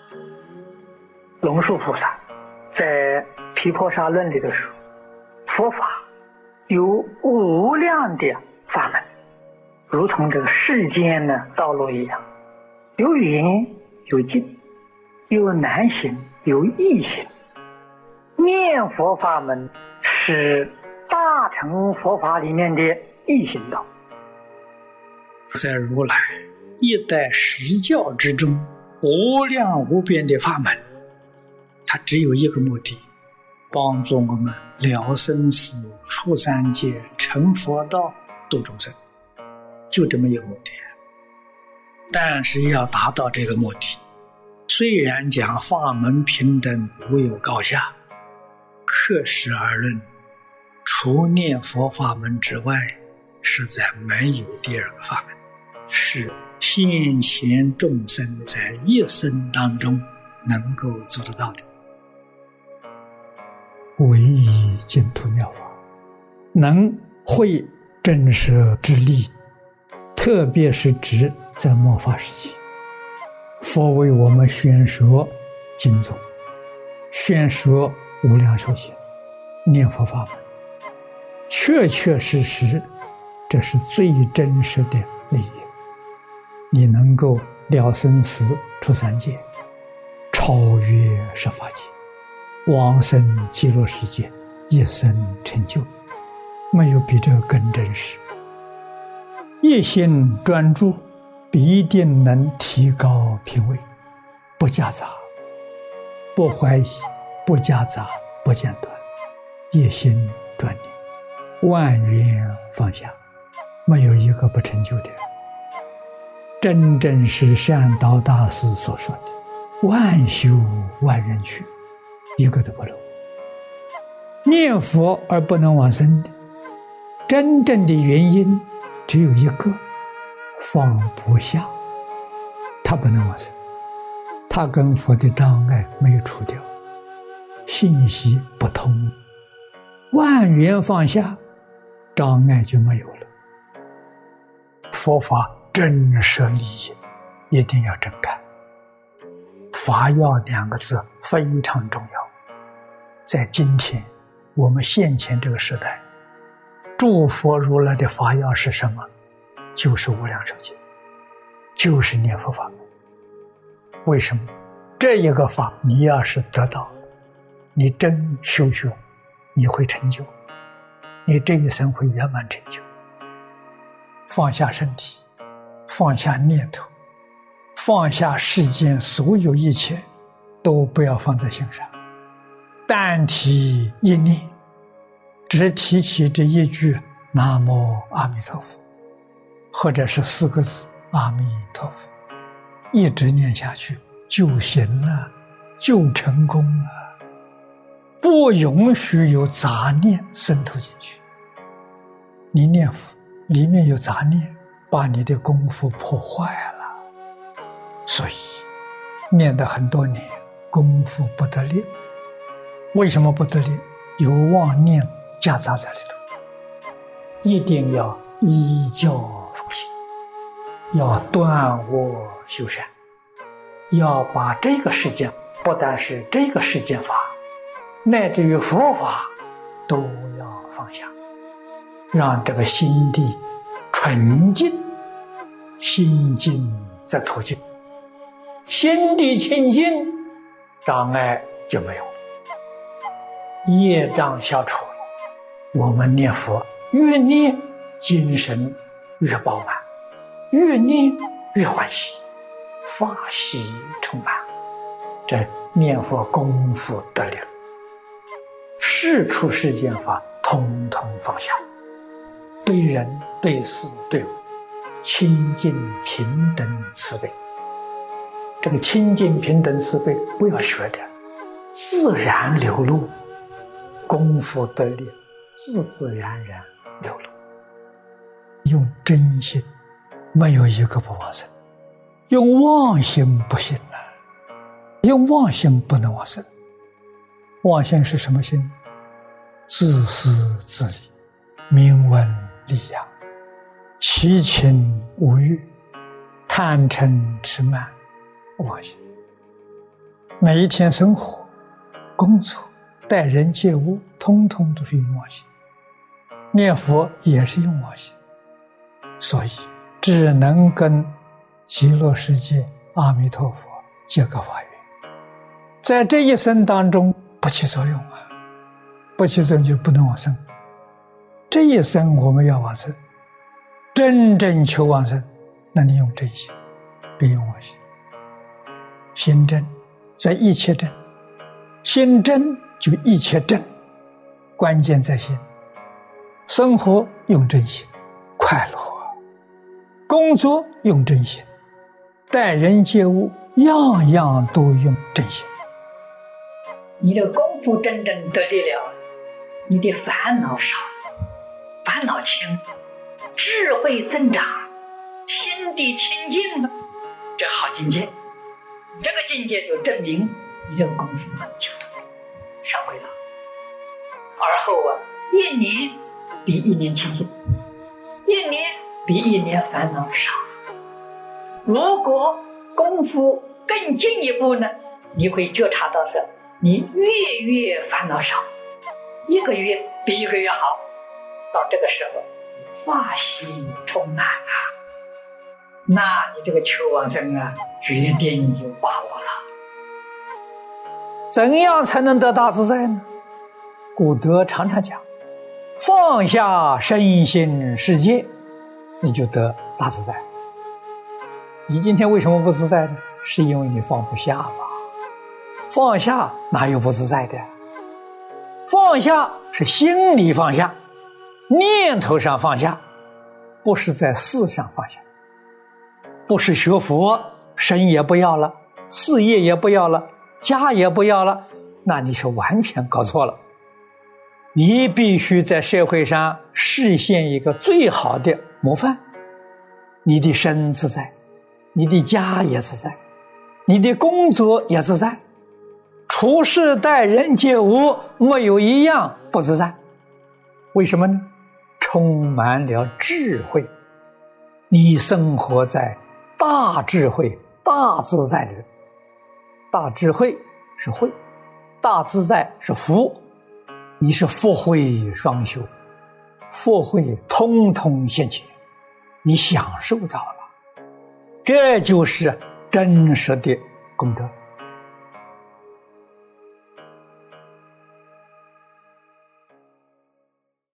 龙树菩萨在《毗婆沙论》里头说，佛法有无量的法门，如同这个世间的道路一样，有远有近，有难行有易行。念佛法门是大乘佛法里面的易行道。 在如来一代实教之中，无量无边的法门，它只有一个目的，帮助我们了生死、出三界、成佛道、度众生，就这么一个目的。但是要达到这个目的，虽然讲法门平等，无有高下，客实而论，除念佛法门之外，实在没有第二个法门是现前众生在一生当中能够做得到的。 唯一净土妙法，能会震慑之力，特别是指在末法时期，佛为我们宣说经宗，宣说无量寿经，念佛法门，确确实实，这是最真实的利益。你能够了生死、出三界，超越十法界，往生极乐世界，一生成就，没有比这更真实。一心专注，必定能提高品位，不夹杂，不怀疑，不夹杂，不间断，一心专念，万缘放下，没有一个不成就的。真正是善导大师所说的万修万人去，一个都不漏。念佛而不能往生的真正的原因只有一个，放不下。他不能往生，他跟佛的障碍没有除掉，信息不通，万缘放下，障碍就没有了。佛法真实利益一定要真干。法要两个字非常重要。在今天我们现前这个时代，诸佛如来的法要是什么？就是无量寿经，就是念佛法门。为什么？这一个法你要是得到，你真修学，你会成就，你这一生会圆满成就。放下身体，放下念头，放下世间所有一切，都不要放在心上，单提一念，只提起这一句南无阿弥陀佛，或者是4个字阿弥陀佛，一直念下去就行了，就成功了。不允许有杂念渗透进去。你念佛里面有杂念，把你的功夫破坏了，所以念得很多年，功夫不得力。为什么不得力？有妄念夹杂在里头。一定要依教奉行，要断恶修善，要把这个世间，不但是这个世间法，乃至于佛法都要放下，让这个心地纯净，心净则土净，心地清净，障碍就没有了，业障消除了，我们念佛越念精神越饱满，越念越欢喜，法喜充满，这念佛功夫得力了。事出世间法统统放下，对人对事对物清净平等慈悲。这个清净平等慈悲不要学的，自然流露，功夫得力，自自然然流露。用真心，没有一个不往生；用妄心不行啊，用妄心不能往生。妄心是什么心？自私自利，名闻利养，七情五欲，贪嗔痴慢，妄心。 每一天生活、工作、待人接物，通通都是用妄心。念佛也是用妄心，所以只能跟极乐世界阿弥陀佛结个法缘。在这一生当中不起作用啊，不起作用就不能往生。这一生我们要往生，真正求往生，那你用真心，别用妄心。心真则一切真，心真就一切真，关键在心。生活用真心，快乐；工作用真心，待人接物样样都用真心。 你的功夫真正得力了，你的烦恼少，烦恼轻，智慧增长，心地清净了，这好境界。这个境界就证明你这个功夫很强，上轨道。而后一年比一年清净，一年比一年烦恼少。如果功夫更进一步呢，你会觉察到是你越烦恼少，一个月比一个月好。到这个时候法喜充满了，那你这个求往生决定有把握了。 怎样才能得大自在呢？古德常常讲，放下身心世界，你就得大自在。你今天为什么不自在呢？是因为你放不下嘛。放下哪有不自在的？放下是心里放下，念头上放下，不是在事上放下。不是学佛，身也不要了，事业也不要了，家也不要了，那你是完全搞错了。你必须在社会上实现一个最好的模范。你的身自在，你的家也自在，你的工作也自在，处事待人接物没有一样不自在。为什么呢？充满了智慧，你生活在大智慧、大自在的人。大智慧是慧，大自在是福。你是福慧双修，福慧通通现前，你享受到了，这就是真实的功德。